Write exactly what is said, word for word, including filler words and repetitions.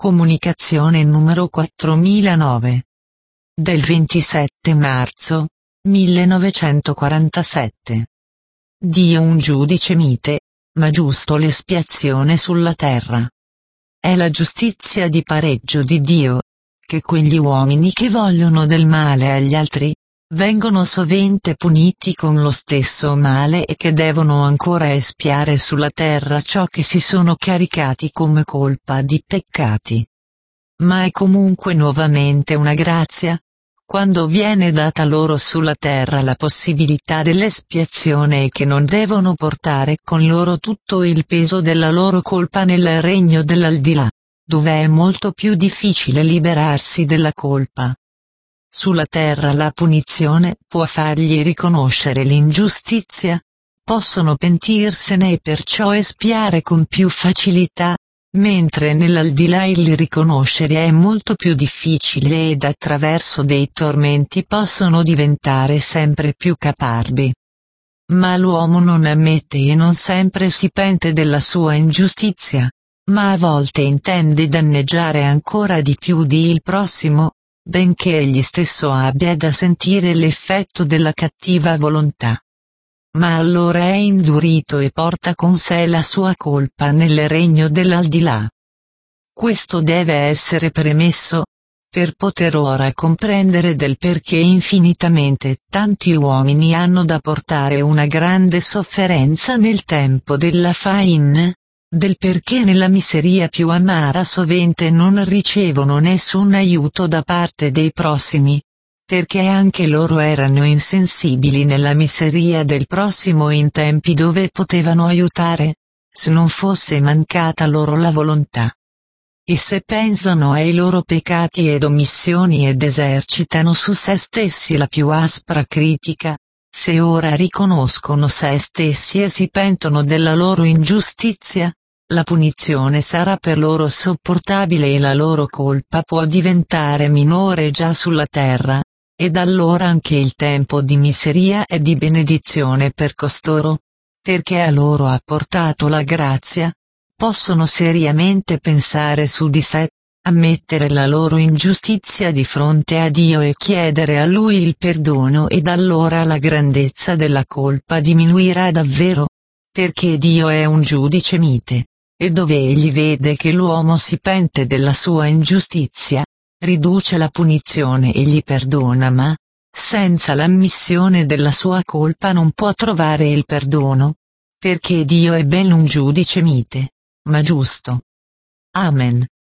Comunicazione numero quattromilanove. Del ventisette marzo millenovecentoquarantasette. Dio un giudice mite, ma giusto l'espiazione sulla terra. È la giustizia di pareggio di Dio, che quegli uomini che vogliono del male agli altri, vengono sovente puniti con lo stesso male e che devono ancora espiare sulla terra ciò che si sono caricati come colpa di peccati. Ma è comunque nuovamente una grazia, quando viene data loro sulla terra la possibilità dell'espiazione e che non devono portare con loro tutto il peso della loro colpa nel regno dell'aldilà, dove è molto più difficile liberarsi della colpa. Sulla terra la punizione può fargli riconoscere l'ingiustizia, possono pentirsene e perciò espiare con più facilità, mentre nell'aldilà il riconoscere è molto più difficile ed attraverso dei tormenti possono diventare sempre più caparbi. Ma l'uomo non ammette e non sempre si pente della sua ingiustizia, ma a volte intende danneggiare ancora di più di il prossimo, benché egli stesso abbia da sentire l'effetto della cattiva volontà. Ma allora è indurito e porta con sé la sua colpa nel regno dell'aldilà. Questo deve essere premesso, per poter ora comprendere del perché infinitamente tanti uomini hanno da portare una grande sofferenza nel tempo della faina, del perché nella miseria più amara sovente non ricevono nessun aiuto da parte dei prossimi, perché anche loro erano insensibili nella miseria del prossimo in tempi dove potevano aiutare, se non fosse mancata loro la volontà. E se pensano ai loro peccati ed omissioni ed esercitano su se stessi la più aspra critica, se ora riconoscono se stessi e si pentono della loro ingiustizia, la punizione sarà per loro sopportabile e la loro colpa può diventare minore già sulla terra, ed allora anche il tempo di miseria e di benedizione per costoro, perché a loro ha portato la grazia, possono seriamente pensare su di sé, ammettere la loro ingiustizia di fronte a Dio e chiedere a Lui il perdono ed allora la grandezza della colpa diminuirà davvero, perché Dio è un giudice mite. E dove egli vede che l'uomo si pente della sua ingiustizia, riduce la punizione e gli perdona, ma, senza l'ammissione della sua colpa non può trovare il perdono, perché Dio è ben un giudice mite, ma giusto. Amen.